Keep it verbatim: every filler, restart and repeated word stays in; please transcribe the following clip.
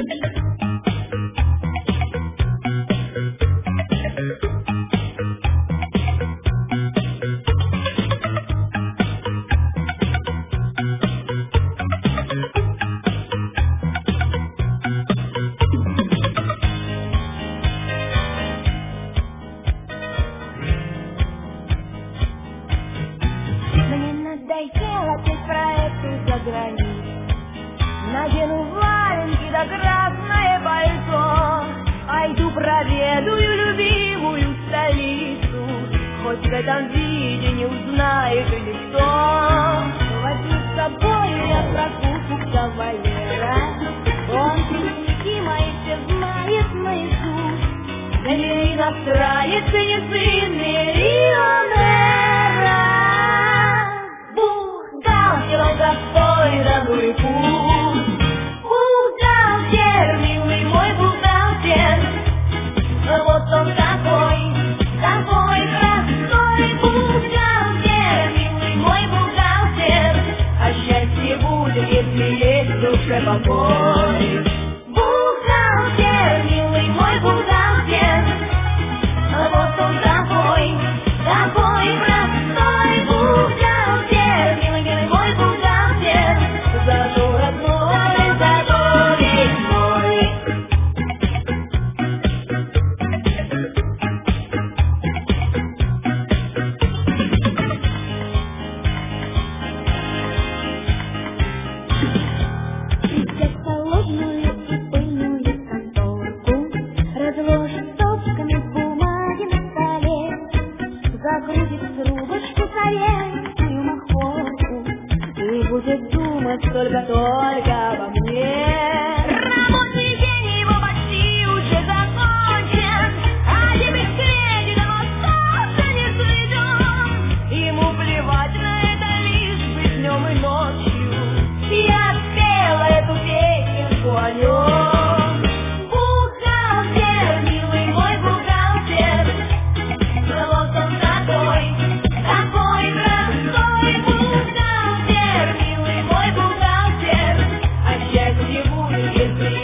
Надену валенки да красное пальто, пойду проведаю любимую столицу, хоть в этом виде не узнает и никто. Возьму с собой я прогулку кавалера, он песенки мои все знает наизусть. Да не иностранец и не сын миллионера. Бухгалтер, он простой да ну и пусть. Бухгалтер, милый мой бухгалтер, вот он такой, такой простой. Бухгалтер, милый мой бухгалтер, а счастье будет, если есть в душе покой. Бухгалтер, милый мой бухгалтер, вот он такой, такой простой. Бухгалтер, милый, милый мой бухгалтер, зато родной, зато весь мой. Взять холодную и пыльную конторку, разложит стопками бумаги на столе, загрузит в трубочку советскую махорку и будет думать только-только обо мне. Рабочий день его почти уже закончен, а дебет кредитом остался не заведен. Ему плевать на это, лишь бы днем и ночью я спела эту песенку о нем. Бухгалтер, милый мой бухгалтер, вот он такой, такой простой. Бухгалтер, милый мой бухгалтер, а счастье будет, если